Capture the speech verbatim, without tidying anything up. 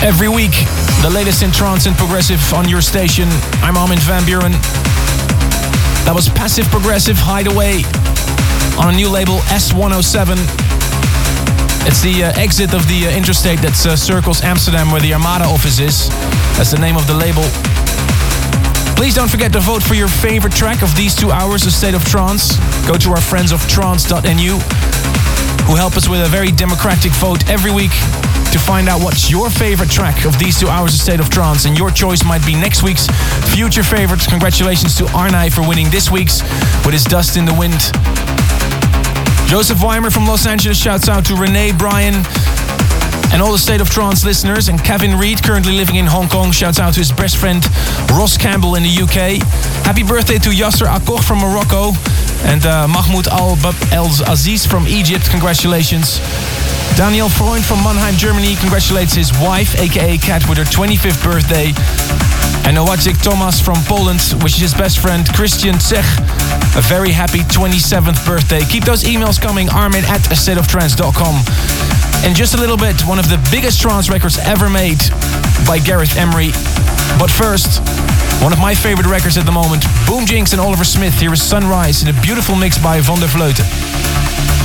Every week, the latest in trance and progressive on your station. I'm Armin van Buuren. That was Passive Progressive Hideaway on a new label, S one oh seven. It's the uh, exit of the uh, interstate that uh, circles Amsterdam, where the Armada office is. That's the name of the label. Please don't forget to vote for your favorite track of these two hours of State of Trance. Go to our friends of trance dot n u, who help us with a very democratic vote every week to find out what's your favorite track of these two hours of State of Trance. And your choice might be next week's future favorites. Congratulations to Arnai for winning this week's with his Dust in the Wind. Joseph Weimer from Los Angeles shouts out to Renee Bryan and all the State of Trance listeners. And Kevin Reed, currently living in Hong Kong, shouts out to his best friend Ross Campbell in the U K. Happy birthday to Yasser Akoch from Morocco and uh, Mahmoud Al-Bab El-Aziz from Egypt. Congratulations. Daniel Freund from Mannheim, Germany congratulates his wife, aka Kat, with her twenty-fifth birthday. And Nowacek Thomas from Poland wishes his best friend Christian Czech a very happy twenty-seventh birthday. Keep those emails coming, armin at a state of trance dot com. In just a little bit, one of the biggest trance records ever made by Gareth Emery. But first, one of my favorite records at the moment, Boom Jinx and Oliver Smith. Here is Sunrise in a beautiful mix by Van der Vleuten.